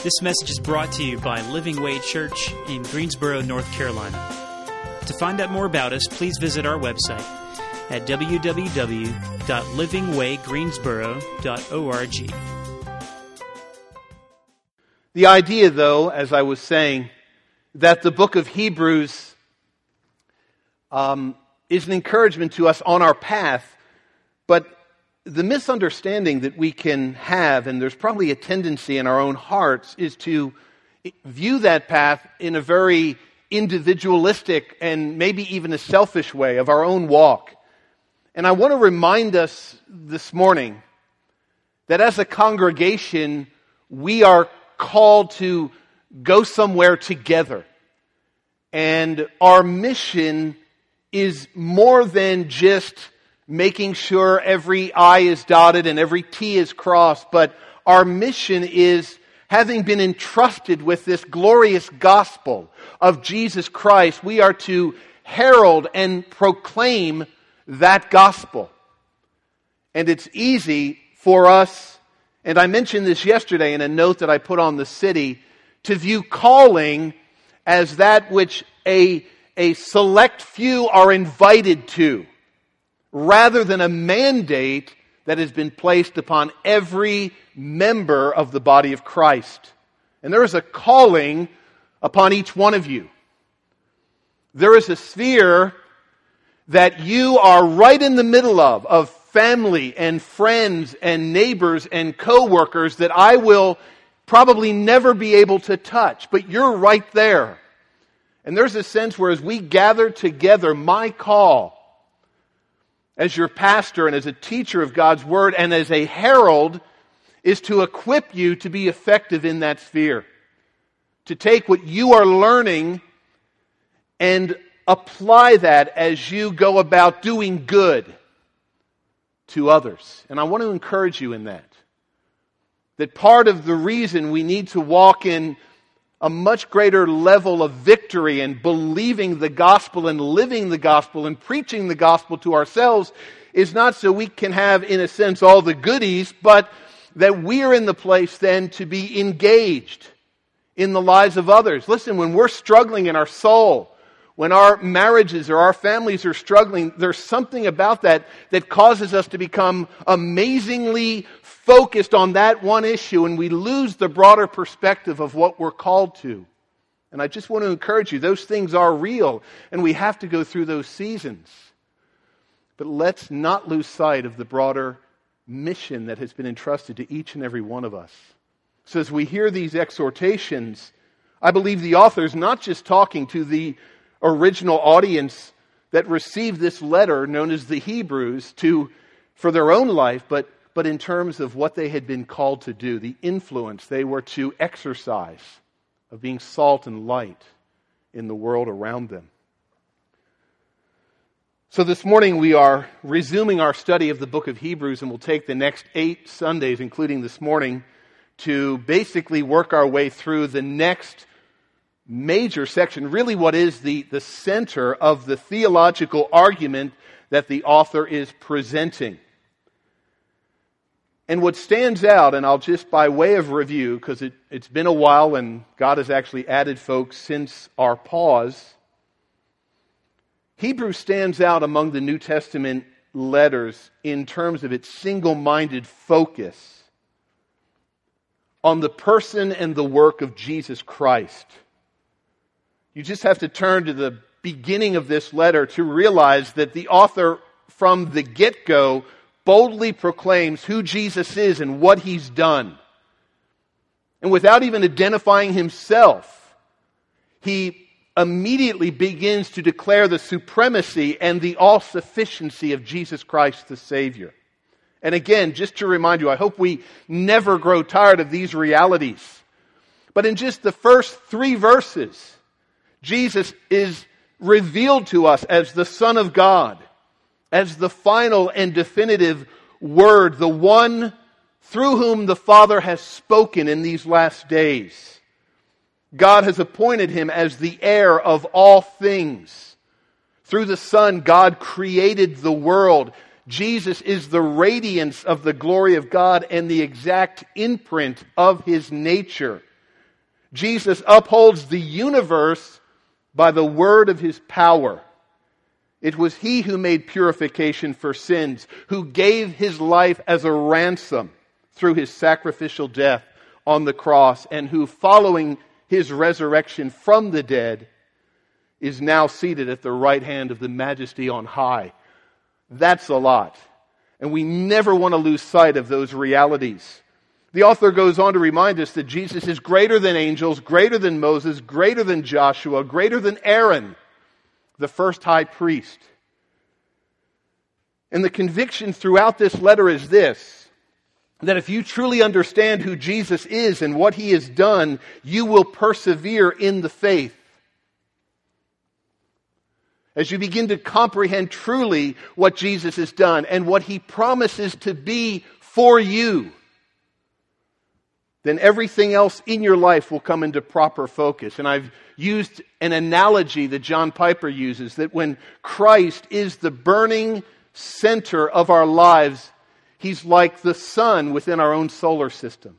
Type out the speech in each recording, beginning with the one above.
This message is brought to you by Living Way Church in Greensboro, North Carolina. To find out more about us, please visit our website at www.livingwaygreensboro.org. The idea, though, as I was saying, that the book of Hebrews is an encouragement to us on our path, but the misunderstanding that we can have, and there's probably a tendency in our own hearts, is to view that path in a very individualistic and maybe even a selfish way of our own walk. And I want to remind us this morning that as a congregation, we are called to go somewhere together. And our mission is more than just making sure every I is dotted and every T is crossed, but our mission is, having been entrusted with this glorious gospel of Jesus Christ, we are to herald and proclaim that gospel. And it's easy for us, and I mentioned this yesterday in a note that I put on the city, to view calling as that which a select few are invited to, rather than a mandate that has been placed upon every member of the body of Christ. And there is a calling upon each one of you. There is a sphere that you are right in the middle of family and friends and neighbors and co-workers that I will probably never be able to touch, but you're right there. And there's a sense where as we gather together, my call as your pastor and as a teacher of God's Word and as a herald is to equip you to be effective in that sphere. To take what you are learning and apply that as you go about doing good to others. And I want to encourage you in that. That part of the reason we need to walk in a much greater level of victory and believing the gospel and living the gospel and preaching the gospel to ourselves is not so we can have, in a sense, all the goodies, but that we are in the place then to be engaged in the lives of others. Listen, when we're struggling in our soul, when our marriages or our families are struggling, there's something about that that causes us to become amazingly focused on that one issue, and we lose the broader perspective of what we're called to. And I just want to encourage you, those things are real, and we have to go through those seasons. But let's not lose sight of the broader mission that has been entrusted to each and every one of us. So as we hear these exhortations, I believe the author is not just talking to the original audience that received this letter known as the Hebrews for their own life, but in terms of what they had been called to do, the influence they were to exercise of being salt and light in the world around them. So this morning we are resuming our study of the book of Hebrews, and we'll take the next 8 Sundays, including this morning, to basically work our way through the next major section, really what is the center of the theological argument that the author is presenting. And what stands out, and I'll just by way of review, because it's been a while and God has actually added folks since our pause, Hebrews stands out among the New Testament letters in terms of its single-minded focus on the person and the work of Jesus Christ. You just have to turn to the beginning of this letter to realize that the author from the get-go boldly proclaims who Jesus is and what He's done. And without even identifying Himself, he immediately begins to declare the supremacy and the all-sufficiency of Jesus Christ the Savior. And again, just to remind you, I hope we never grow tired of these realities. But in just the first 3 verses, Jesus is revealed to us as the Son of God, as the final and definitive Word, the one through whom the Father has spoken in these last days. God has appointed Him as the heir of all things. Through the Son, God created the world. Jesus is the radiance of the glory of God and the exact imprint of His nature. Jesus upholds the universe by the word of his power. It was he who made purification for sins, who gave his life as a ransom through his sacrificial death on the cross, and who, following his resurrection from the dead, is now seated at the right hand of the Majesty on high. That's a lot. And we never want to lose sight of those realities. The author goes on to remind us that Jesus is greater than angels, greater than Moses, greater than Joshua, greater than Aaron, the first high priest. And the conviction throughout this letter is this, that if you truly understand who Jesus is and what he has done, you will persevere in the faith. As you begin to comprehend truly what Jesus has done and what he promises to be for you, then everything else in your life will come into proper focus. And I've used an analogy that John Piper uses, that when Christ is the burning center of our lives, he's like the sun within our own solar system.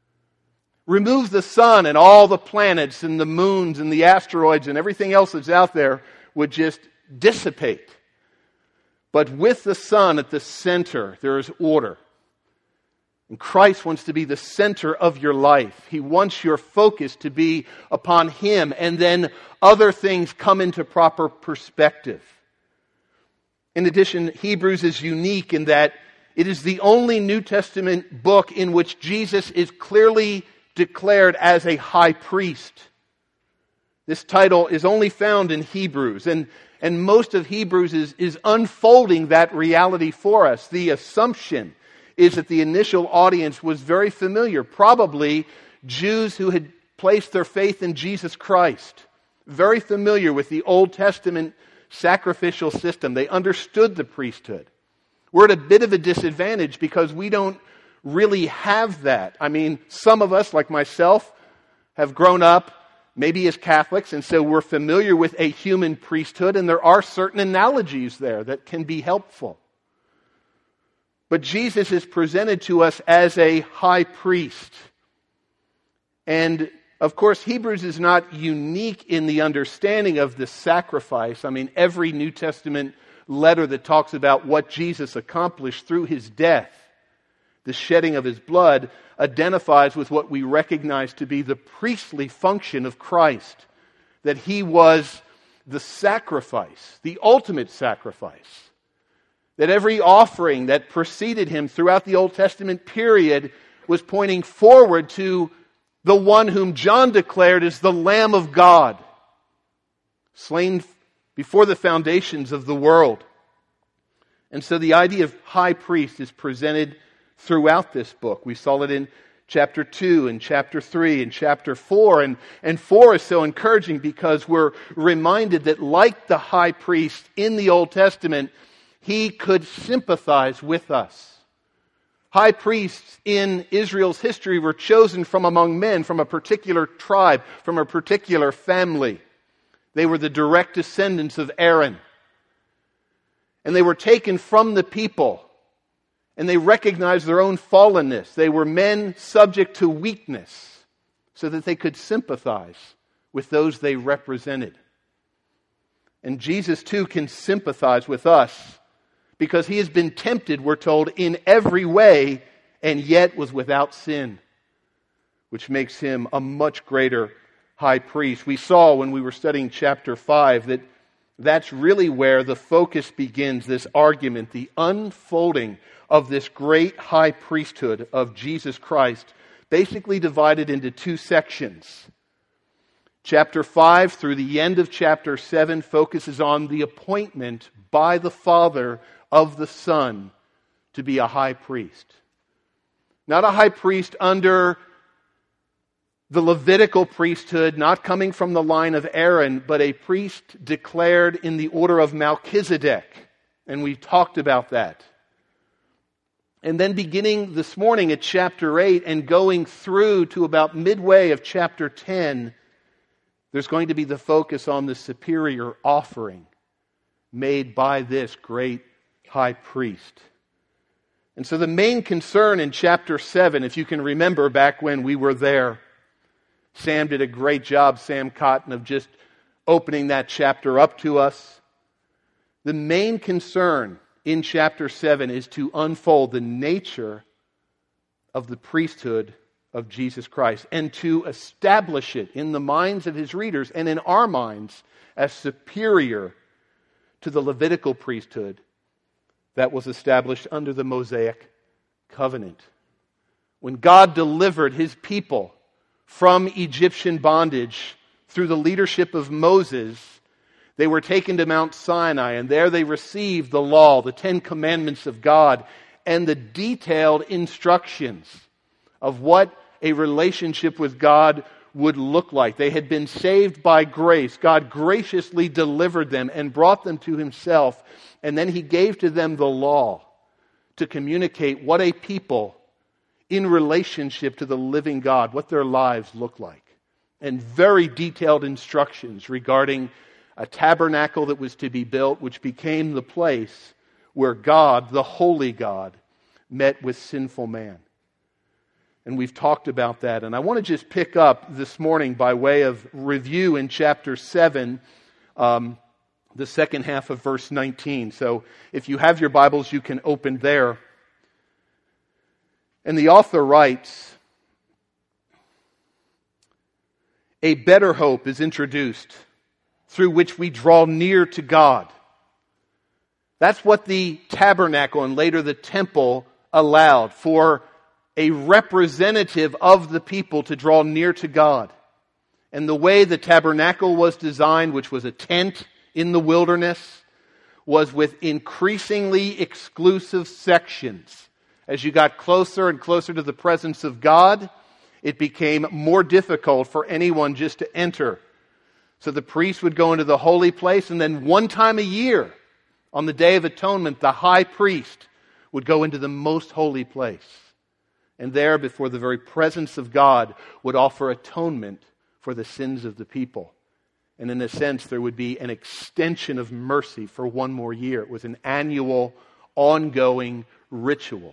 Remove the sun and all the planets and the moons and the asteroids and everything else that's out there would just dissipate. But with the sun at the center, there is order. And Christ wants to be the center of your life. He wants your focus to be upon him, and then other things come into proper perspective. In addition, Hebrews is unique in that it is the only New Testament book in which Jesus is clearly declared as a high priest. This title is only found in Hebrews, and most of Hebrews is unfolding that reality for us. The assumption is that the initial audience was very familiar, probably Jews who had placed their faith in Jesus Christ, very familiar with the Old Testament sacrificial system. They understood the priesthood. We're at a bit of a disadvantage because we don't really have that. I mean, some of us, like myself, have grown up maybe as Catholics, and so we're familiar with a human priesthood, and there are certain analogies there that can be helpful. But Jesus is presented to us as a high priest. And, of course, Hebrews is not unique in the understanding of the sacrifice. I mean, every New Testament letter that talks about what Jesus accomplished through his death, the shedding of his blood, identifies with what we recognize to be the priestly function of Christ, that he was the sacrifice, the ultimate sacrifice, that every offering that preceded him throughout the Old Testament period was pointing forward to the one whom John declared as the Lamb of God, slain before the foundations of the world. And so the idea of high priest is presented throughout this book. We saw it in chapter 2 and chapter 3 and chapter 4. And 4 is so encouraging because we're reminded that like the high priest in the Old Testament, he could sympathize with us. High priests in Israel's history were chosen from among men, from a particular tribe, from a particular family. They were the direct descendants of Aaron. And they were taken from the people. And they recognized their own fallenness. They were men subject to weakness so that they could sympathize with those they represented. And Jesus too can sympathize with us because he has been tempted, we're told, in every way and yet was without sin, which makes him a much greater high priest. We saw when we were studying chapter 5 that that's really where the focus begins, this argument, the unfolding of this great high priesthood of Jesus Christ, basically divided into two sections. Chapter 5 through the end of chapter 7 focuses on the appointment by the Father of the Son to be a high priest. Not a high priest under the Levitical priesthood, not coming from the line of Aaron, but a priest declared in the order of Melchizedek. And we talked about that. And then beginning this morning at chapter 8 and going through to about midway of chapter 10, there's going to be the focus on the superior offering made by this great high priest. And so the main concern in chapter 7, if you can remember back when we were there, Sam did a great job, Sam Cotton, of just opening that chapter up to us. The main concern in chapter 7 is to unfold the nature of the priesthood of Jesus Christ and to establish it in the minds of his readers and in our minds as superior to the Levitical priesthood that was established under the Mosaic covenant. When God delivered his people from Egyptian bondage through the leadership of Moses, they were taken to Mount Sinai, and there they received the law, the 10 Commandments of God, and the detailed instructions of what a relationship with God would look like. They had been saved by grace. God graciously delivered them and brought them to himself, and then he gave to them the law to communicate what a people in relationship to the living God, what their lives look like. And very detailed instructions regarding a tabernacle that was to be built, which became the place where God, the holy God, met with sinful man. And we've talked about that. And I want to just pick up this morning by way of review in chapter 7, the second half of verse 19. So if you have your Bibles, you can open there. And the author writes, "A better hope is introduced through which we draw near to God." That's what the tabernacle and later the temple allowed, for a representative of the people to draw near to God. And the way the tabernacle was designed, which was a tent in the wilderness, was with increasingly exclusive sections. As you got closer and closer to the presence of God, it became more difficult for anyone just to enter. So the priest would go into the holy place, and then one time a year, on the Day of Atonement, the high priest would go into the most holy place. And there, before the very presence of God, would offer atonement for the sins of the people. And in a sense, there would be an extension of mercy for one more year. It was an annual, ongoing ritual.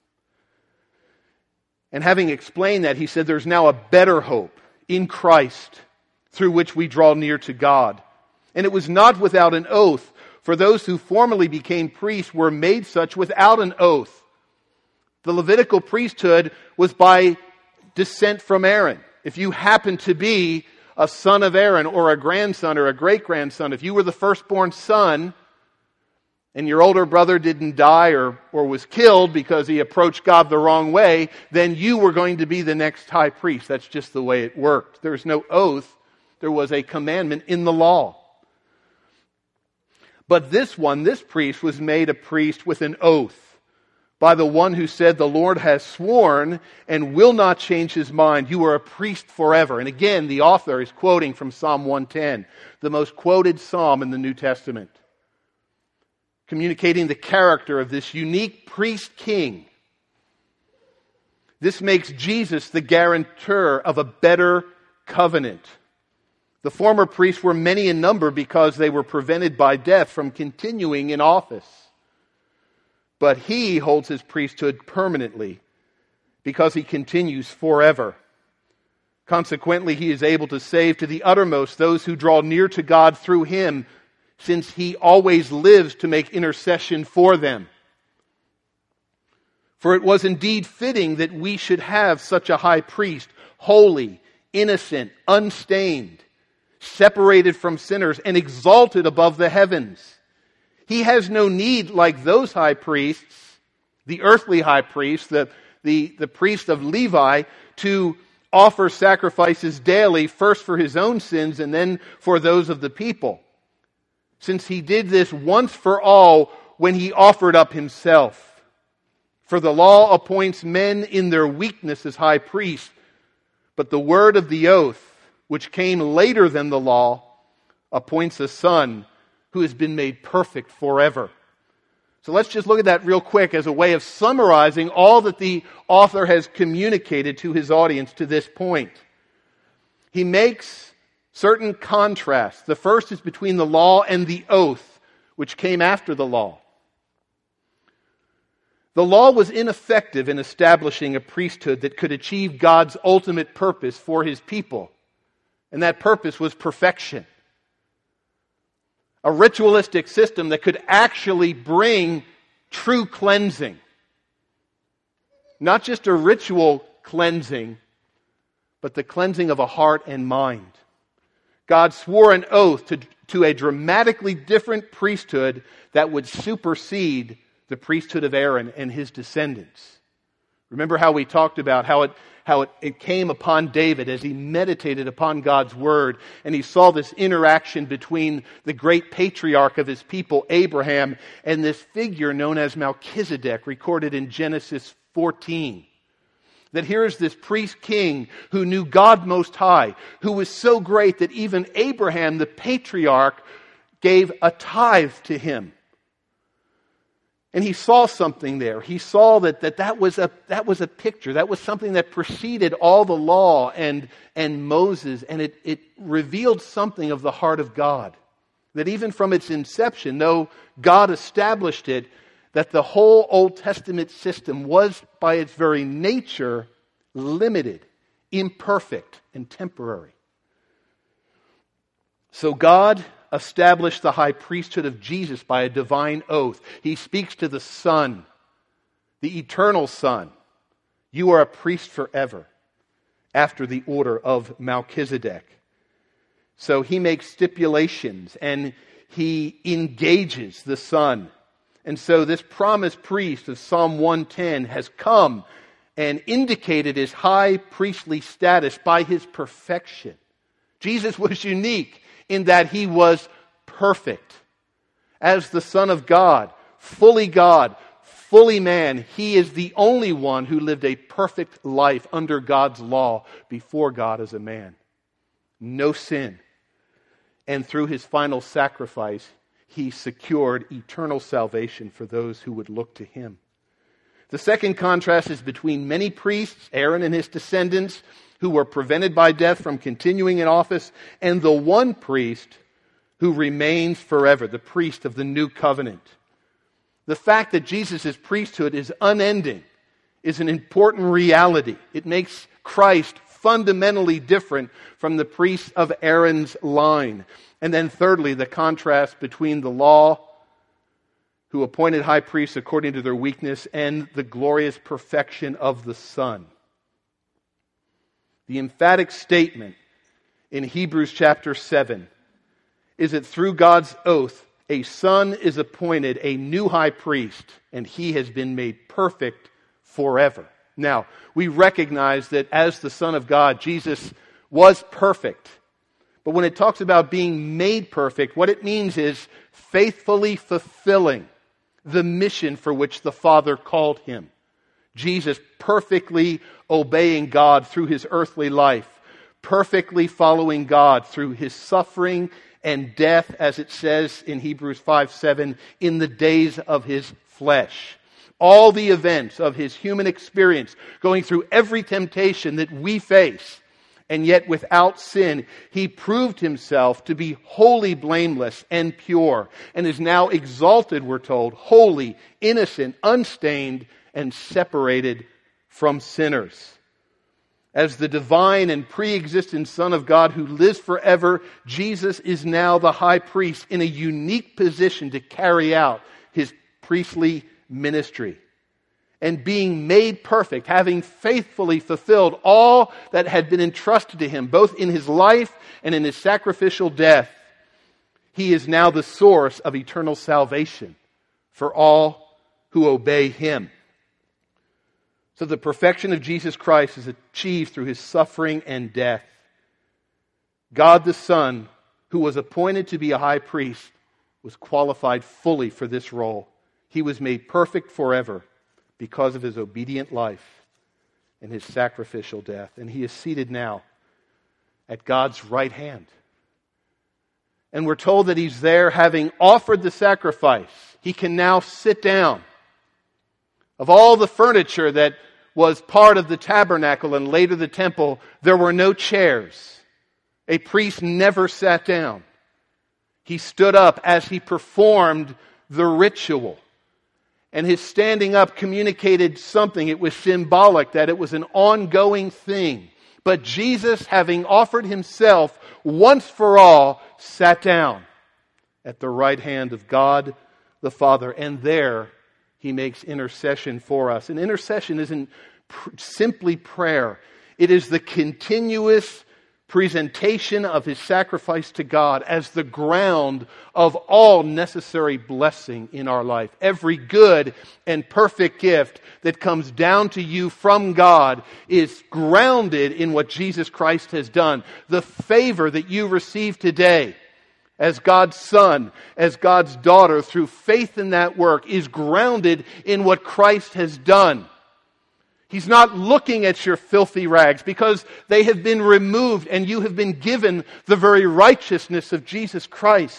And having explained that, he said there's now a better hope in Christ through which we draw near to God. And it was not without an oath, for those who formerly became priests were made such without an oath. The Levitical priesthood was by descent from Aaron. If you happened to be a son of Aaron or a grandson or a great-grandson, if you were the firstborn son and your older brother didn't die or was killed because he approached God the wrong way, then you were going to be the next high priest. That's just the way it worked. There was no oath. There was a commandment in the law. But this priest was made a priest with an oath by the one who said, "The Lord has sworn and will not change his mind. You are a priest forever." And again, the author is quoting from Psalm 110, the most quoted psalm in the New Testament, communicating the character of this unique priest king. This makes Jesus the guarantor of a better covenant. The former priests were many in number because they were prevented by death from continuing in office. But he holds his priesthood permanently because he continues forever. Consequently, he is able to save to the uttermost those who draw near to God through him, since he always lives to make intercession for them. For it was indeed fitting that we should have such a high priest, holy, innocent, unstained, separated from sinners, and exalted above the heavens. He has no need, like those high priests, the earthly high priests, the priest of Levi, to offer sacrifices daily, first for his own sins and then for those of the people, since he did this once for all when he offered up himself. For the law appoints men in their weakness as high priests, but the word of the oath, which came later than the law, appoints a son who has been made perfect forever. So let's just look at that real quick as a way of summarizing all that the author has communicated to his audience to this point. He makes certain contrasts. The first is between the law and the oath, which came after the law. The law was ineffective in establishing a priesthood that could achieve God's ultimate purpose for his people. And that purpose was perfection. A ritualistic system that could actually bring true cleansing. Not just a ritual cleansing, but the cleansing of a heart and mind. God swore an oath to a dramatically different priesthood that would supersede the priesthood of Aaron and his descendants. Remember how we talked about how it came upon David as he meditated upon God's word, and he saw this interaction between the great patriarch of his people, Abraham, and this figure known as Melchizedek, recorded in Genesis 14. That here is this priest king who knew God Most High, who was so great that even Abraham, the patriarch, gave a tithe to him. And he saw something there. He saw that was a picture. That was something that preceded all the law and Moses. And it revealed something of the heart of God. That even from its inception, though God established it, that the whole Old Testament system was by its very nature limited, imperfect, and temporary. So God established the high priesthood of Jesus by a divine oath. He speaks to the Son, the eternal Son. You are a priest forever, after the order of Melchizedek. So he makes stipulations and he engages the Son. And so this promised priest of Psalm 110 has come and indicated his high priestly status by his perfection. Jesus was unique in that he was perfect. As the Son of God, fully man, he is the only one who lived a perfect life under God's law before God as a man. No sin. And through his final sacrifice, he secured eternal salvation for those who would look to him. The second contrast is between many priests, Aaron and his descendants, who were prevented by death from continuing in office, and the one priest who remains forever, the priest of the new covenant. The fact that Jesus' priesthood is unending is an important reality. It makes Christ fundamentally different from the priests of Aaron's line. And then thirdly, the contrast between the law, who appointed high priests according to their weakness, and the glorious perfection of the Son. The emphatic statement in Hebrews chapter 7 is that through God's oath, a Son is appointed a new high priest, and he has been made perfect forever. Now, we recognize that as the Son of God, Jesus was perfect. But when it talks about being made perfect, what it means is faithfully fulfilling the mission for which the Father called him. Jesus perfectly obeying God through his earthly life, perfectly following God through his suffering and death, as it says in Hebrews 5:7, in the days of his flesh. All the events of his human experience, going through every temptation that we face, and yet without sin, he proved himself to be wholly blameless and pure, and is now exalted, we're told, holy, innocent, unstained, and separated from sinners. As the divine and pre-existent Son of God who lives forever, Jesus is now the high priest in a unique position to carry out his priestly ministry. And being made perfect, having faithfully fulfilled all that had been entrusted to him, both in his life and in his sacrificial death, he is now the source of eternal salvation for all who obey him. So the perfection of Jesus Christ is achieved through his suffering and death. God the Son, who was appointed to be a high priest, was qualified fully for this role. He was made perfect forever because of his obedient life and his sacrificial death. And he is seated now at God's right hand. And we're told that he's there having offered the sacrifice. He can now sit down. Of all the furniture that was part of the tabernacle and later the temple, there were no chairs. A priest never sat down. He stood up as he performed the ritual. And his standing up communicated something. It was symbolic, that it was an ongoing thing. But Jesus, having offered himself once for all, sat down at the right hand of God the Father. And there he makes intercession for us. And intercession isn't simply prayer. It is the continuous presentation of his sacrifice to God as the ground of all necessary blessing in our life. Every good and perfect gift that comes down to you from God is grounded in what Jesus Christ has done. The favor that you receive today as God's son, as God's daughter, through faith in that work, is grounded in what Christ has done. He's not looking at your filthy rags because they have been removed and you have been given the very righteousness of Jesus Christ.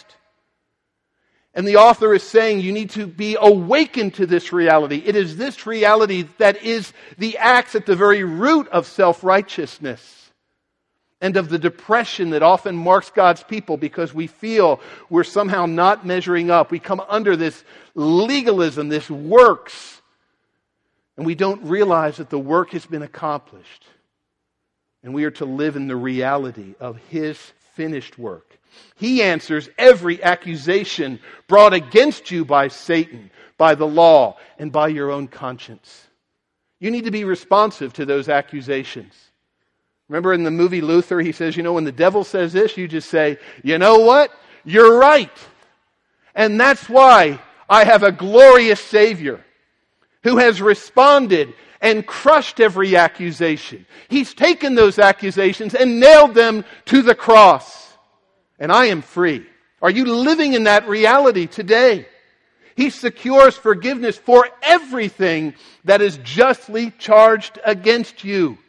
And the author is saying you need to be awakened to this reality. It is this reality that is the axe at the very root of self-righteousness and of the depression that often marks God's people because we feel we're somehow not measuring up. We come under this legalism, this works. And we don't realize that the work has been accomplished. And we are to live in the reality of his finished work. He answers every accusation brought against you by Satan, by the law, and by your own conscience. You need to be responsive to those accusations. Remember in the movie Luther, he says, when the devil says this, you just say, you know what? You're right. And that's why I have a glorious Savior who has responded and crushed every accusation. He's taken those accusations and nailed them to the cross. And I am free. Are you living in that reality today? He secures forgiveness for everything that is justly charged against you.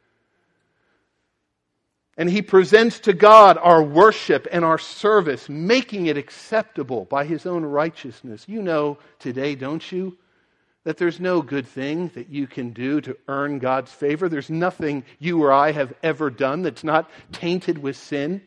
And he presents to God our worship and our service, making it acceptable by his own righteousness. You know today, don't you, that there's no good thing that you can do to earn God's favor. There's nothing you or I have ever done that's not tainted with sin.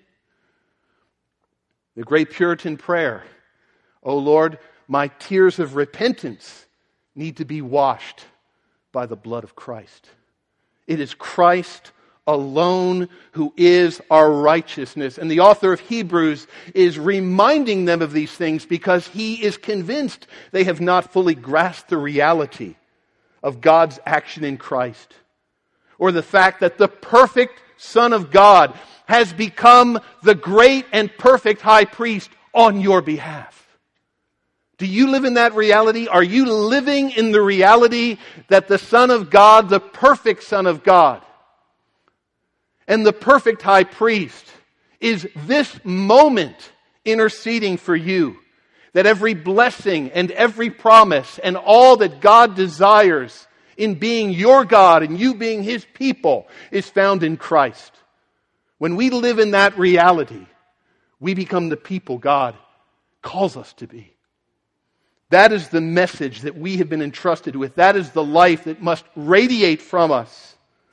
The great Puritan prayer, O Lord, my tears of repentance need to be washed by the blood of Christ. It is Christ alone who is our righteousness. And the author of Hebrews is reminding them of these things because he is convinced they have not fully grasped the reality of God's action in Christ, or the fact that the perfect Son of God has become the great and perfect high priest on your behalf. Do you live in that reality? Are you living in the reality that the Son of God, the perfect Son of God, and the perfect high priest is this moment interceding for you? That every blessing and every promise and all that God desires in being your God and you being his people is found in Christ. When we live in that reality, we become the people God calls us to be. That is the message that we have been entrusted with. That is the life that must radiate from us.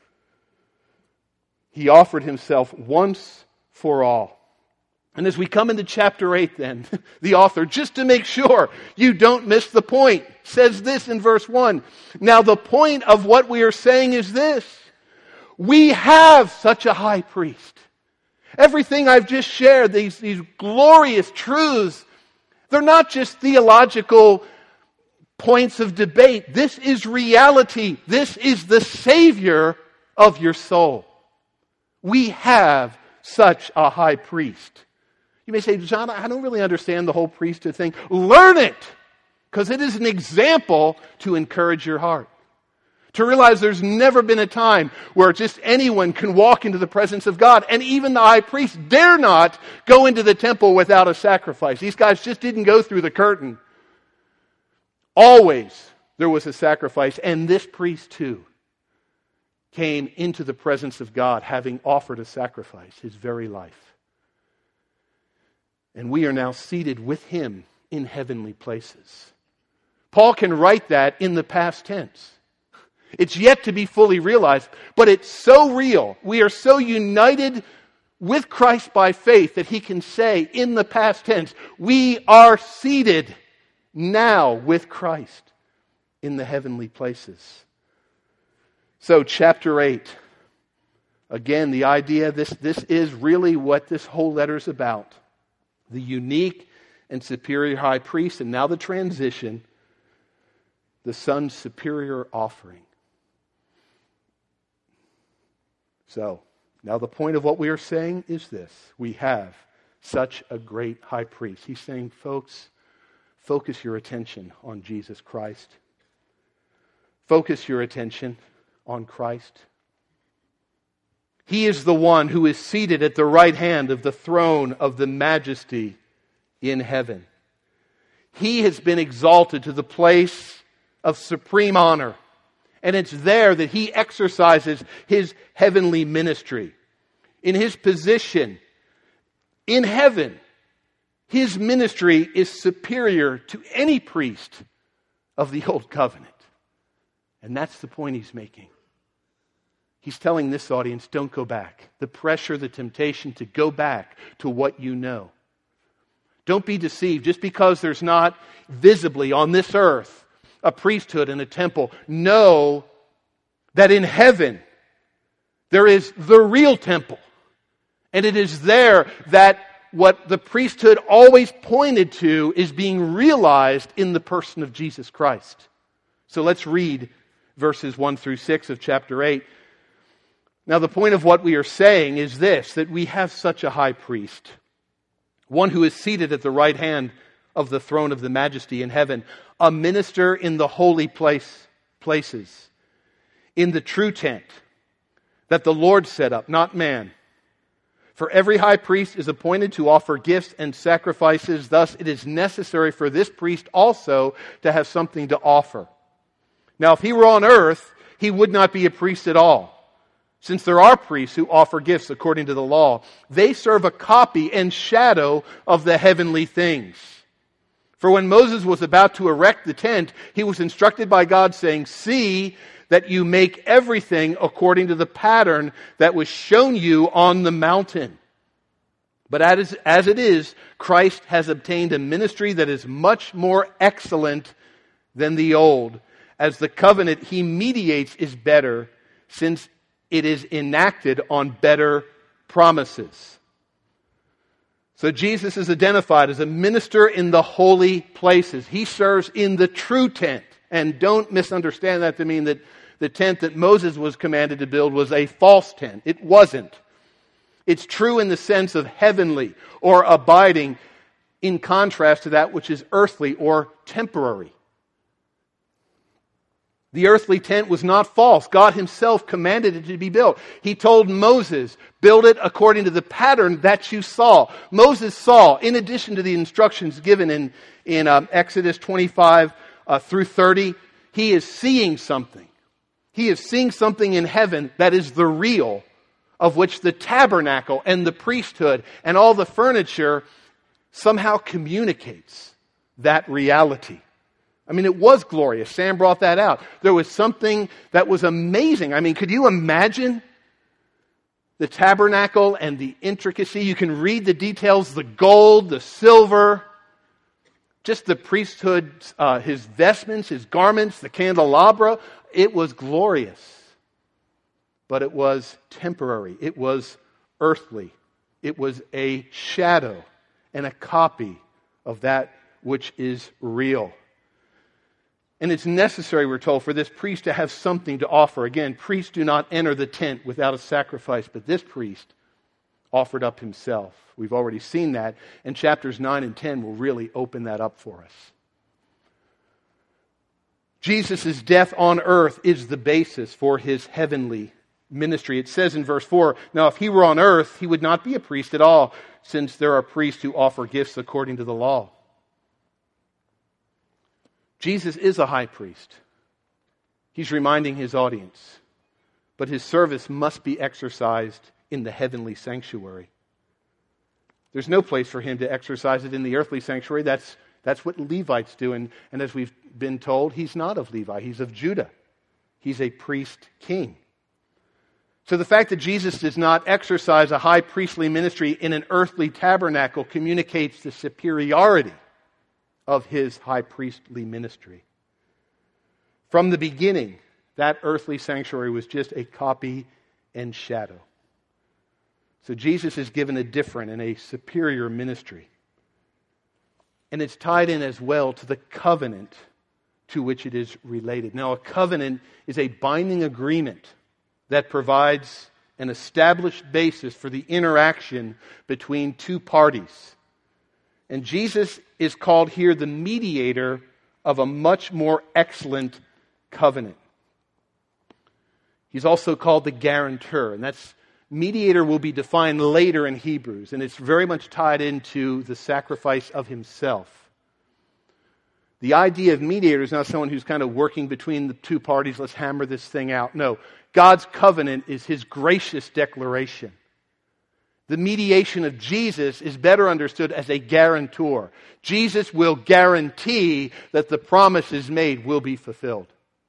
He offered himself once for all. And as we come into chapter 8 then, the author, just to make sure you don't miss the point, says this in verse 1. Now the point of what we are saying is this. We have such a high priest. Everything I've just shared, these glorious truths, they're not just theological points of debate. This is reality. This is the Savior of your soul. We have such a high priest. You may say, John, I don't really understand the whole priesthood thing. Learn it, because it is an example to encourage your heart. To realize there's never been a time where just anyone can walk into the presence of God. And even the high priest dare not go into the temple without a sacrifice. These guys just didn't go through the curtain. Always there was a sacrifice, and this priest too came into the presence of God having offered a sacrifice, his very life. And we are now seated with him in heavenly places. Paul can write that in the past tense. It's yet to be fully realized, but it's so real. We are so united with Christ by faith that he can say in the past tense, we are seated now with Christ. in the heavenly places. So, chapter 8. Again, the idea, this is really what this whole letter is about. The unique and superior high priest, and now the transition, the Son's superior offering. So, now the point of what we are saying is this. We have such a great high priest. He's saying, folks, focus your attention on Jesus Christ. Focus your attention on Christ. He is the one who is seated at the right hand of the throne of the majesty in heaven. He has been exalted to the place of supreme honor. And it's there that he exercises his heavenly ministry. In his position in heaven, his ministry is superior to any priest of the Old Covenant. And that's the point he's making. He's telling this audience, don't go back. The pressure, the temptation to go back to what you know. Don't be deceived. Just because there's not visibly on this earth a priesthood and a temple, know that in heaven there is the real temple. And it is there that what the priesthood always pointed to is being realized in the person of Jesus Christ. So let's read verses 1 through 6 of chapter 8. Now the point of what we are saying is this, that we have such a high priest, one who is seated at the right hand of the throne of the majesty in heaven, a minister in the holy places, in the true tent that the Lord set up, not man. For every high priest is appointed to offer gifts and sacrifices. Thus it is necessary for this priest also to have something to offer. Now if he were on earth, he would not be a priest at all. Since there are priests who offer gifts according to the law, they serve a copy and shadow of the heavenly things. For when Moses was about to erect the tent, he was instructed by God saying, "See that you make everything according to the pattern that was shown you on the mountain." But as it is, Christ has obtained a ministry that is much more excellent than the old, as the covenant he mediates is better, since it is enacted on better promises. So Jesus is identified as a minister in the holy places. He serves in the true tent. And don't misunderstand that to mean that the tent that Moses was commanded to build was a false tent. It wasn't. It's true in the sense of heavenly or abiding, in contrast to that which is earthly or temporary. The earthly tent was not false. God himself commanded it to be built. He told Moses, build it according to the pattern that you saw. Moses saw, in addition to the instructions given in Exodus 25 through 30, he is seeing something. He is seeing something in heaven that is the real, of which the tabernacle and the priesthood and all the furniture somehow communicates that reality. I mean, it was glorious. Sam brought that out. There was something that was amazing. I mean, could you imagine the tabernacle and the intricacy? You can read the details, the gold, the silver, just the priesthood, his vestments, his garments, the candelabra. It was glorious. But it was temporary. It was earthly. It was a shadow and a copy of that which is real. And it's necessary, we're told, for this priest to have something to offer. Again, priests do not enter the tent without a sacrifice, but this priest offered up himself. We've already seen that, and chapters 9 and 10 will really open that up for us. Jesus' death on earth is the basis for his heavenly ministry. It says in verse 4, now if he were on earth, he would not be a priest at all, since there are priests who offer gifts according to the law. Jesus is a high priest. He's reminding his audience. But his service must be exercised in the heavenly sanctuary. There's no place for him to exercise it in the earthly sanctuary. That's what Levites do. And as we've been told, he's not of Levi. He's of Judah. He's a priest king. So the fact that Jesus does not exercise a high priestly ministry in an earthly tabernacle communicates the superiority of his high priestly ministry. From the beginning, that earthly sanctuary was just a copy and shadow. So Jesus is given a different and a superior ministry. And it's tied in as well to the covenant to which it is related. Now, a covenant is a binding agreement that provides an established basis for the interaction between two parties. And Jesus is called here the mediator of a much more excellent covenant. He's also called the guarantor, and that's mediator will be defined later in Hebrews, and it's very much tied into the sacrifice of himself. The idea of mediator is not someone who's kind of working between the two parties, let's hammer this thing out. No, God's covenant is his gracious declaration. The mediation of Jesus is better understood as a guarantor. Jesus will guarantee that the promises made will be fulfilled.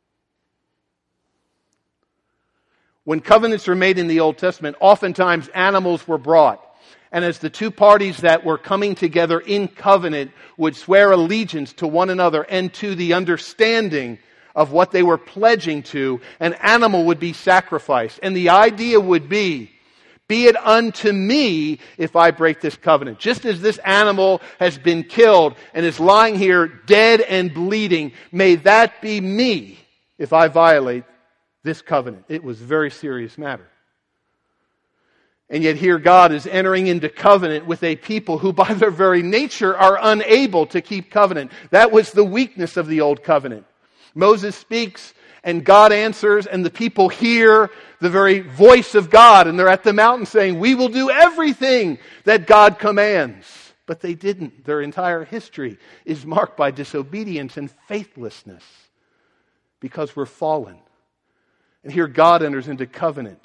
When covenants were made in the Old Testament, oftentimes animals were brought. And as the two parties that were coming together in covenant would swear allegiance to one another and to the understanding of what they were pledging to, an animal would be sacrificed. And the idea would be it unto me if I break this covenant. Just as this animal has been killed and is lying here dead and bleeding, may that be me if I violate this covenant. It was a very serious matter. And yet here God is entering into covenant with a people who by their very nature are unable to keep covenant. That was the weakness of the old covenant. Moses speaks and God answers, and the people hear the very voice of God, and they're at the mountain saying, we will do everything that God commands. But they didn't. Their entire history is marked by disobedience and faithlessness because we're fallen. And here God enters into covenant.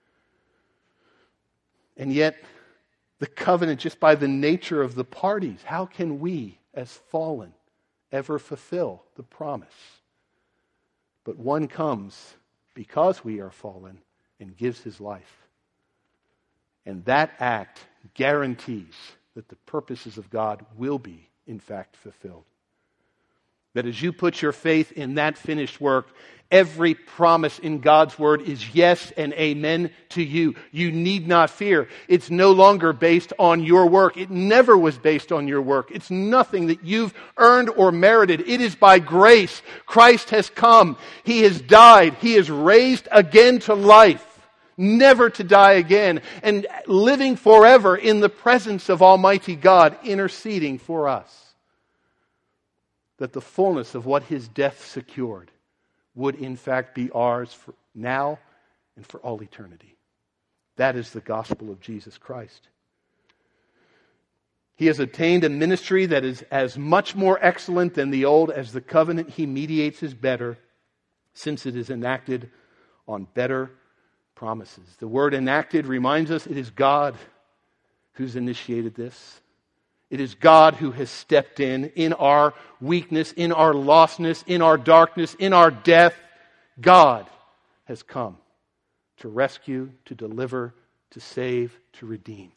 And yet, the covenant, just by the nature of the parties, how can we, as fallen, ever fulfill the promise? But one comes because we are fallen and gives his life. And that act guarantees that the purposes of God will be, in fact, fulfilled. That as you put your faith in that finished work, every promise in God's word is yes and amen to you. You need not fear. It's no longer based on your work. It never was based on your work. It's nothing that you've earned or merited. It is by grace. Christ has come. He has died. He is raised again to life, never to die again, and living forever in the presence of Almighty God, interceding for us. That the fullness of what his death secured would in fact be ours for now and for all eternity. That is the gospel of Jesus Christ. He has obtained a ministry that is as much more excellent than the old as the covenant he mediates is better, since it is enacted on better promises. The word enacted reminds us it is God who's initiated this. It is God who has stepped in our weakness, in our lostness, in our darkness, in our death. God has come to rescue, to deliver, to save, to redeem.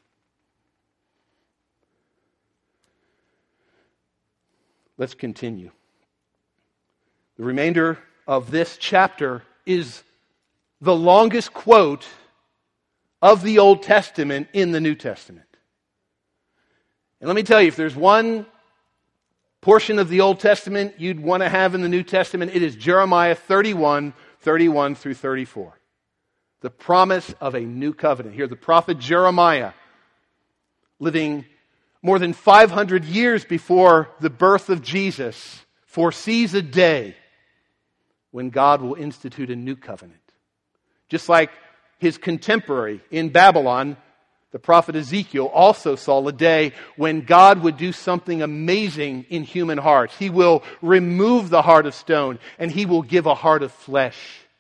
Let's continue. The remainder of this chapter is the longest quote of the Old Testament in the New Testament. And let me tell you, if there's one portion of the Old Testament you'd want to have in the New Testament, it is Jeremiah 31 through 34. The promise of a new covenant. Here, the prophet Jeremiah, living more than 500 years before the birth of Jesus, foresees a day when God will institute a new covenant. Just like his contemporary in Babylon, the prophet Ezekiel also saw a day when God would do something amazing in human hearts. He will remove the heart of stone and he will give a heart of flesh.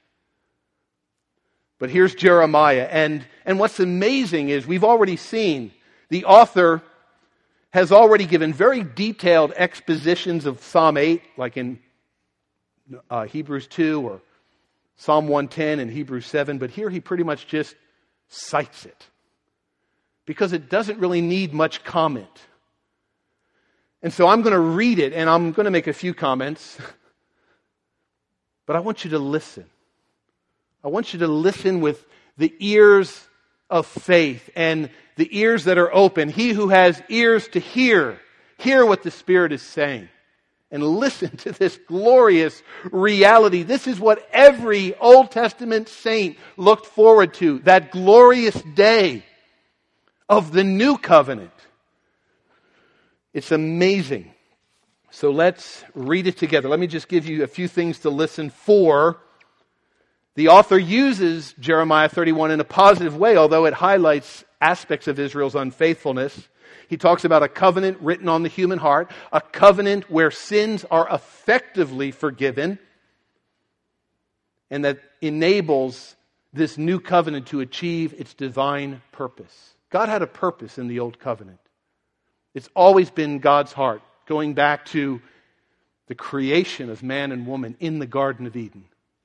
But here's Jeremiah. And what's amazing is we've already seen the author has already given very detailed expositions of Psalm 8, like in Hebrews 2 or Psalm 110 and Hebrews 7. But here he pretty much just cites it, because it doesn't really need much comment. And so I'm going to read it, and I'm going to make a few comments. But I want you to listen. I want you to listen with the ears of faith and the ears that are open. He who has ears to hear what the Spirit is saying. And listen to this glorious reality. This is what every Old Testament saint looked forward to. That glorious day of the new covenant. It's amazing. So let's read it together. Let me just give you a few things to listen for. The author uses Jeremiah 31 in a positive way, although it highlights aspects of Israel's unfaithfulness. He talks about a covenant written on the human heart, a covenant where sins are effectively forgiven, and that enables this new covenant to achieve its divine purpose. God had a purpose in the old covenant. It's always been God's heart, going back to the creation of man and woman in the Garden of Eden.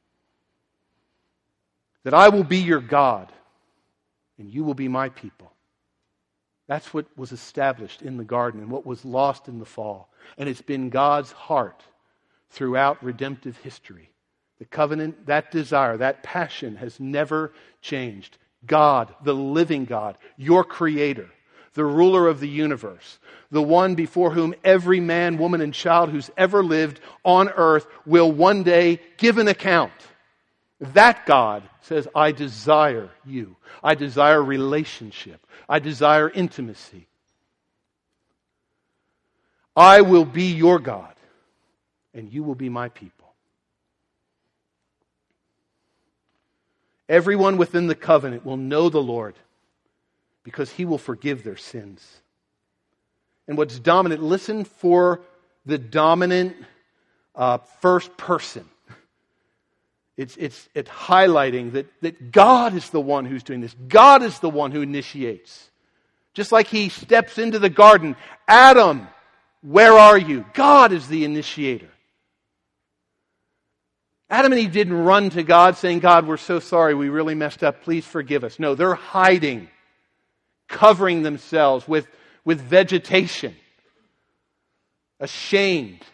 That I will be your God, and you will be my people. That's what was established in the garden and what was lost in the fall. And it's been God's heart throughout redemptive history. The covenant, that desire, that passion has never changed. God, the living God, your creator, the ruler of the universe, the one before whom every man, woman, and child who's ever lived on earth will one day give an account. That God says, I desire you. I desire relationship. I desire intimacy. I will be your God, and you will be my people. Everyone within the covenant will know the Lord because He will forgive their sins. And what's dominant, listen for the dominant first person. It's highlighting that God is the one who's doing this. God is the one who initiates. Just like He steps into the garden, Adam, where are you? God is the initiator. Adam and Eve didn't run to God saying, God, we're so sorry, we really messed up, please forgive us. No, they're hiding, covering themselves with vegetation, ashamed.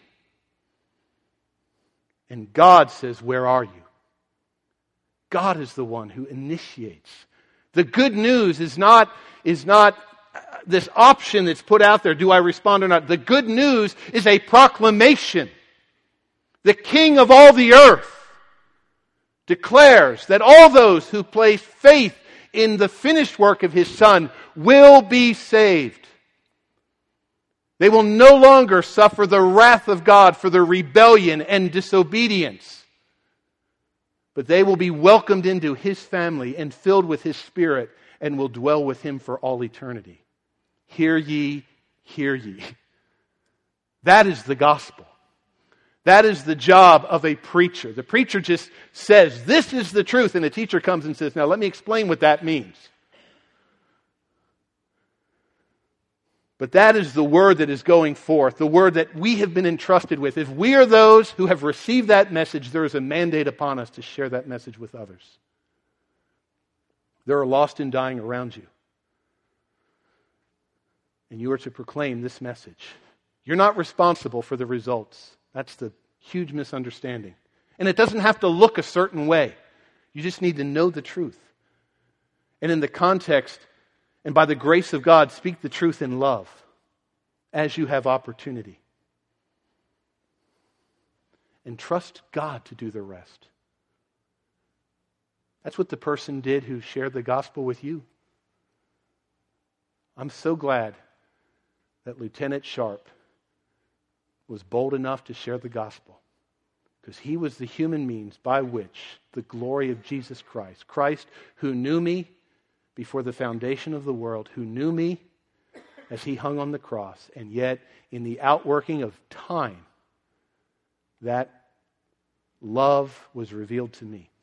And God says, where are you? God is the one who initiates. The good news is not this option that's put out there, do I respond or not? The good news is a proclamation. The King of all the earth declares that all those who place faith in the finished work of His Son will be saved. They will no longer suffer the wrath of God for their rebellion and disobedience. But they will be welcomed into His family and filled with His Spirit and will dwell with Him for all eternity. Hear ye, hear ye. That is the gospel. That is the job of a preacher. The preacher just says, this is the truth, and the teacher comes and says, now let me explain what that means. But that is the word that is going forth, the word that we have been entrusted with. If we are those who have received that message, there is a mandate upon us to share that message with others. There are lost and dying around you. And you are to proclaim this message. You're not responsible for the results. That's the huge misunderstanding. And it doesn't have to look a certain way. You just need to know the truth. And in the context, and by the grace of God, speak the truth in love as you have opportunity. And trust God to do the rest. That's what the person did who shared the gospel with you. I'm so glad that Lieutenant Sharp was bold enough to share the gospel, because he was the human means by which the glory of Jesus Christ, Christ who knew me before the foundation of the world, who knew me as He hung on the cross, and yet in the outworking of time, that love was revealed to me.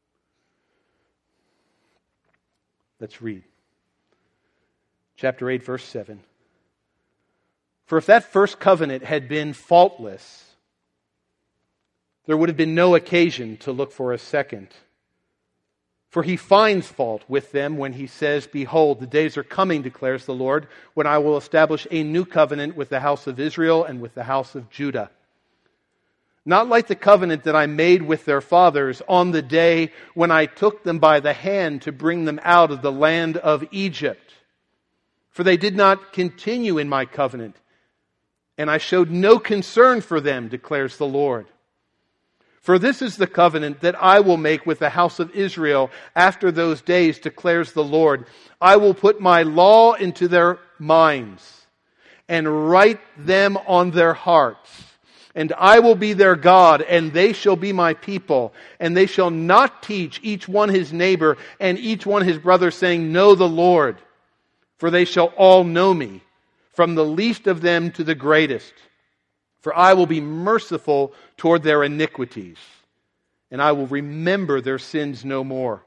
Let's read. Chapter 8, verse 7. For if that first covenant had been faultless, there would have been no occasion to look for a second. For He finds fault with them when He says, behold, the days are coming, declares the Lord, when I will establish a new covenant with the house of Israel and with the house of Judah. not like the covenant that I made with their fathers on the day when I took them by the hand to bring them out of the land of Egypt. For they did not continue in my covenant, and I showed no concern for them, declares the Lord. For this is the covenant that I will make with the house of Israel after those days, declares the Lord. I will put my law into their minds and write them on their hearts. And I will be their God, and they shall be my people. And they shall not teach each one his neighbor and each one his brother, saying, Know the Lord. For they shall all know me, from the least of them to the greatest. For I will be merciful toward their iniquities, and I will remember their sins no more.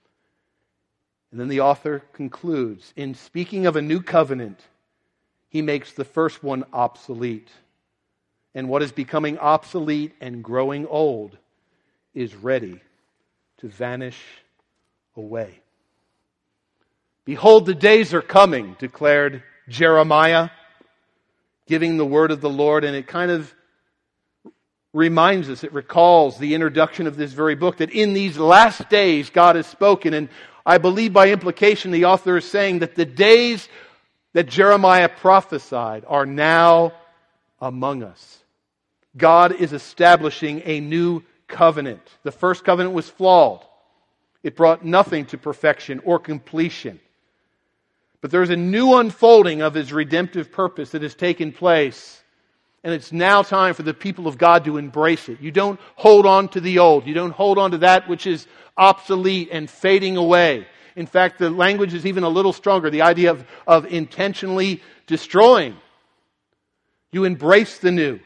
And then the author concludes, in speaking of a new covenant, he makes the first one obsolete. And what is becoming obsolete and growing old is ready to vanish away. Behold, the days are coming, declared Jeremiah, giving the word of the Lord, and it kind of reminds us, it recalls the introduction of this very book, that in these last days God has spoken, and I believe by implication the author is saying that the days that Jeremiah prophesied are now among us. God is establishing a new covenant. The first covenant was flawed. It brought nothing to perfection or completion. But there's a new unfolding of His redemptive purpose that has taken place. And it's now time for the people of God to embrace it. You don't hold on to the old. You don't hold on to that which is obsolete and fading away. In fact, the language is even a little stronger. The idea of intentionally destroying. You embrace the new.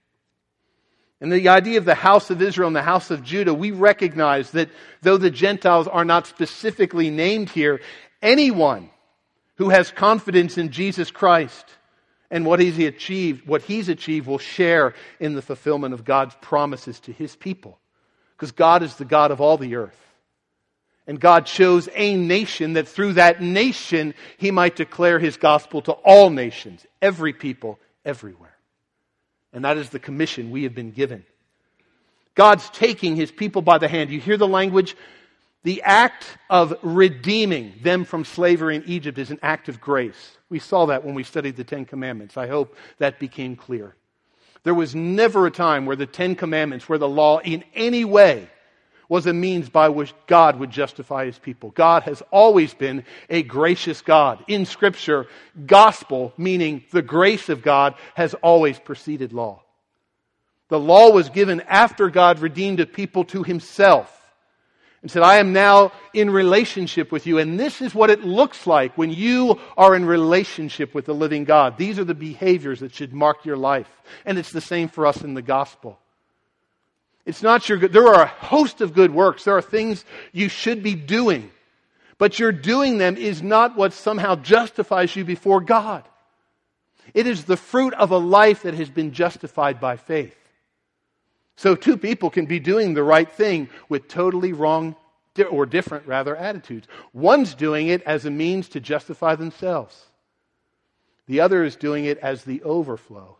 And the idea of the house of Israel and the house of Judah, we recognize that though the Gentiles are not specifically named here, anyone who has confidence in Jesus Christ and what He's achieved will share in the fulfillment of God's promises to His people. Because God is the God of all the earth. And God chose a nation that through that nation He might declare His gospel to all nations, every people, everywhere. And that is the commission we have been given. God's taking His people by the hand. You hear the language? The act of redeeming them from slavery in Egypt is an act of grace. We saw that when we studied the Ten Commandments. I hope that became clear. There was never a time where the Ten Commandments, where the law in any way was a means by which God would justify His people. God has always been a gracious God. In Scripture, gospel, meaning the grace of God, has always preceded law. The law was given after God redeemed a people to Himself and said, I am now in relationship with you. And this is what it looks like when you are in relationship with the living God. These are the behaviors that should mark your life. And it's the same for us in the gospel. It's not your good. There are a host of good works. There are things you should be doing. But your doing them is not what somehow justifies you before God. It is the fruit of a life that has been justified by faith. So two people can be doing the right thing with totally wrong or different, rather, attitudes. One's doing it as a means to justify themselves. The other is doing it as the overflow,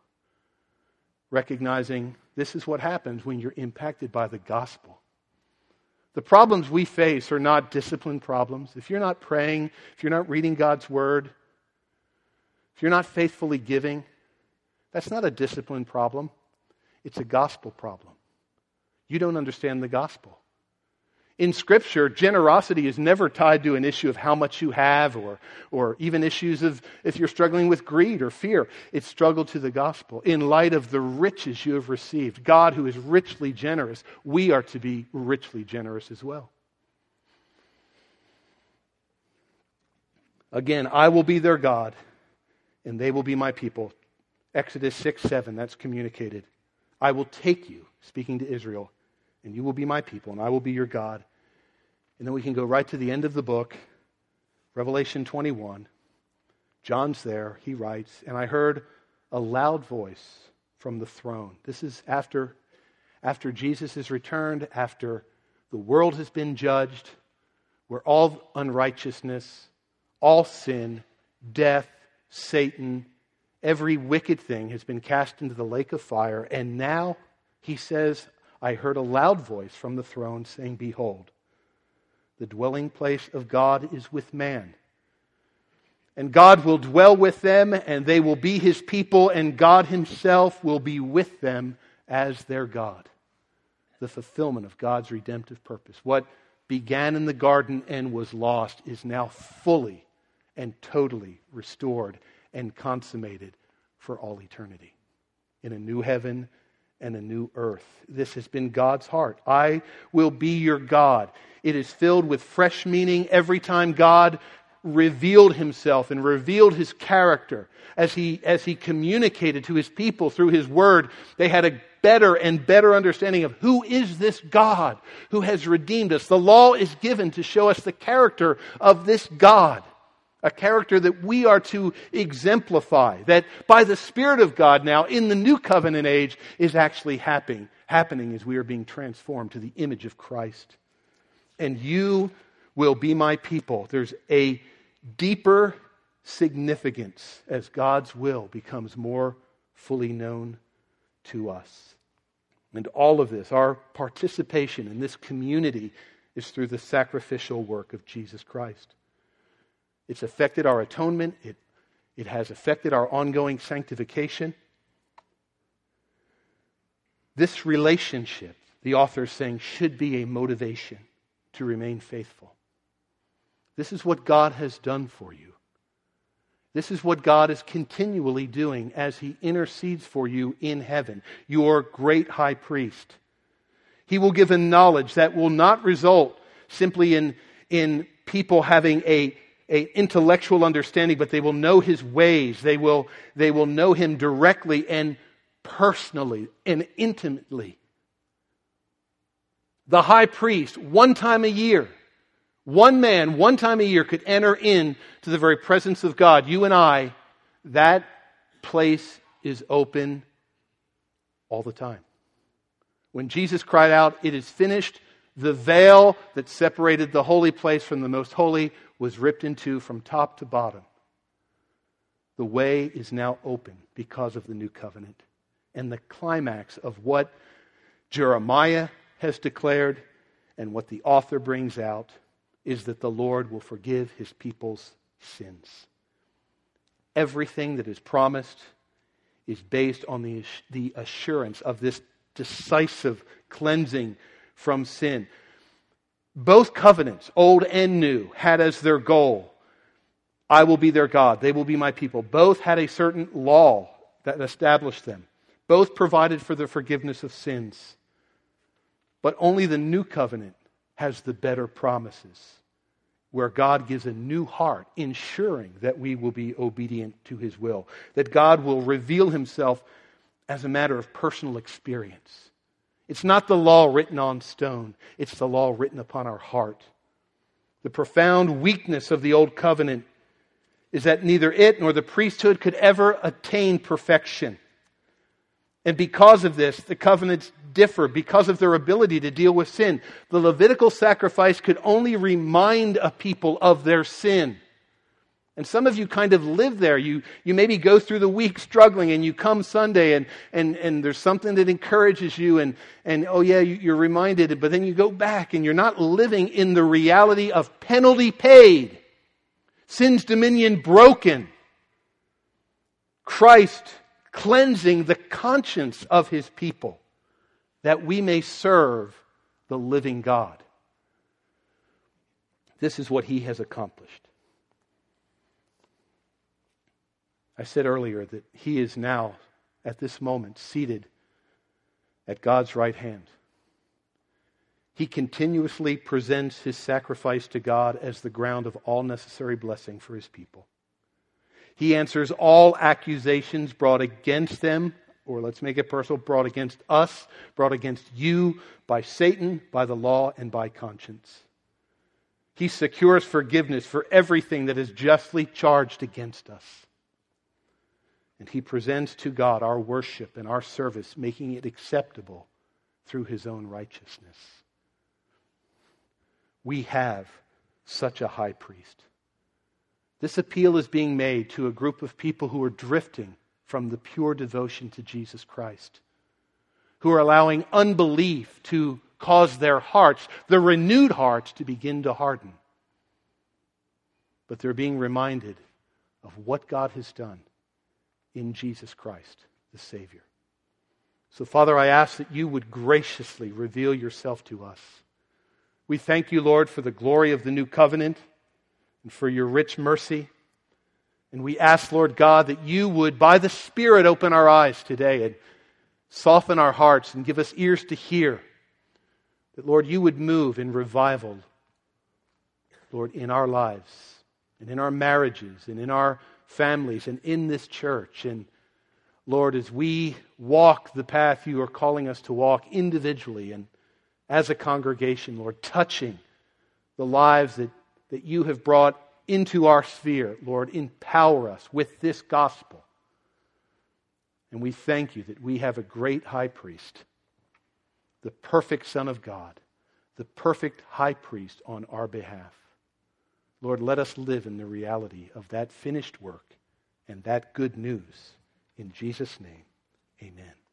recognizing this is what happens when you're impacted by the gospel. The problems we face are not discipline problems. If you're not praying, if you're not reading God's Word, if you're not faithfully giving, that's not a discipline problem. It's a gospel problem. You don't understand the gospel. In Scripture, generosity is never tied to an issue of how much you have or even issues of if you're struggling with greed or fear. It's struggled to the gospel. In light of the riches you have received, God who is richly generous, we are to be richly generous as well. Again, I will be their God and they will be my people. Exodus 6:7, that's communicated. I will take you, speaking to Israel, and you will be my people, and I will be your God. And then we can go right to the end of the book, Revelation 21. John's there. He writes, and I heard a loud voice from the throne. This is after Jesus is returned, after the world has been judged, where all unrighteousness, all sin, death, Satan, every wicked thing has been cast into the lake of fire. And now He says, I heard a loud voice from the throne saying, behold, the dwelling place of God is with man. And God will dwell with them, and they will be His people, and God Himself will be with them as their God. The fulfillment of God's redemptive purpose. What began in the garden and was lost is now fully and totally restored and consummated for all eternity in a new heaven and a new earth. This has been God's heart. I will be your God. It is filled with fresh meaning every time God revealed Himself and revealed His character. As He communicated to His people through His Word, they had a better and better understanding of who is this God who has redeemed us. The law is given to show us the character of this God, a character that we are to exemplify, that by the Spirit of God now in the new covenant age is actually happening as we are being transformed to the image of Christ. And you will be my people. There's a deeper significance as God's will becomes more fully known to us. And all of this, our participation in this community, is through the sacrificial work of Jesus Christ. It's affected our atonement. It has affected our ongoing sanctification. This relationship, the author is saying, should be a motivation to remain faithful. This is what God has done for you. This is what God is continually doing as He intercedes for you in heaven, your great high priest. He will give a knowledge that will not result simply in people having a intellectual understanding, but they will know His ways. They will know Him directly and personally and intimately. The high priest, one time a year, one man, one time a year could enter into the very presence of God. You and I, that place is open all the time. When Jesus cried out, "It is finished," the veil that separated the holy place from the most holy was ripped in two from top to bottom. The way is now open because of the new covenant. And the climax of what Jeremiah has declared and what the author brings out is that the Lord will forgive His people's sins. Everything that is promised is based on the assurance of this decisive cleansing from sin. Both covenants, old and new, had as their goal, I will be their God, they will be my people. Both had a certain law that established them. Both provided for the forgiveness of sins. But only the new covenant has the better promises, where God gives a new heart, ensuring that we will be obedient to His will, that God will reveal Himself as a matter of personal experience. It's not the law written on stone, it's the law written upon our heart. The profound weakness of the old covenant is that neither it nor the priesthood could ever attain perfection. And because of this, the covenants differ because of their ability to deal with sin. The Levitical sacrifice could only remind a people of their sin. And some of you kind of live there. You maybe go through the week struggling, and you come Sunday and there's something that encourages you and oh yeah, you're reminded, but then you go back and you're not living in the reality of penalty paid, sin's dominion broken, Christ cleansing the conscience of His people, that we may serve the living God. This is what He has accomplished. I said earlier that He is now, at this moment, seated at God's right hand. He continuously presents His sacrifice to God as the ground of all necessary blessing for His people. He answers all accusations brought against them, or let's make it personal, brought against us, brought against you by Satan, by the law, and by conscience. He secures forgiveness for everything that is justly charged against us. And He presents to God our worship and our service, making it acceptable through His own righteousness. We have such a high priest. This appeal is being made to a group of people who are drifting from the pure devotion to Jesus Christ, who are allowing unbelief to cause their hearts, the renewed hearts, to begin to harden. But they're being reminded of what God has done in Jesus Christ, the Savior. So, Father, I ask that you would graciously reveal yourself to us. We thank you, Lord, for the glory of the new covenant and for your rich mercy. And we ask, Lord God, that you would, by the Spirit, open our eyes today and soften our hearts and give us ears to hear. That, Lord, you would move in revival, Lord, in our lives and in our marriages and in our families and in this church. And, Lord, as we walk the path you are calling us to walk individually and as a congregation, Lord, touching the lives that you have brought into our sphere, Lord, empower us with this gospel. And we thank you that we have a great high priest, the perfect Son of God, the perfect high priest on our behalf. Lord, let us live in the reality of that finished work and that good news. In Jesus' name, amen.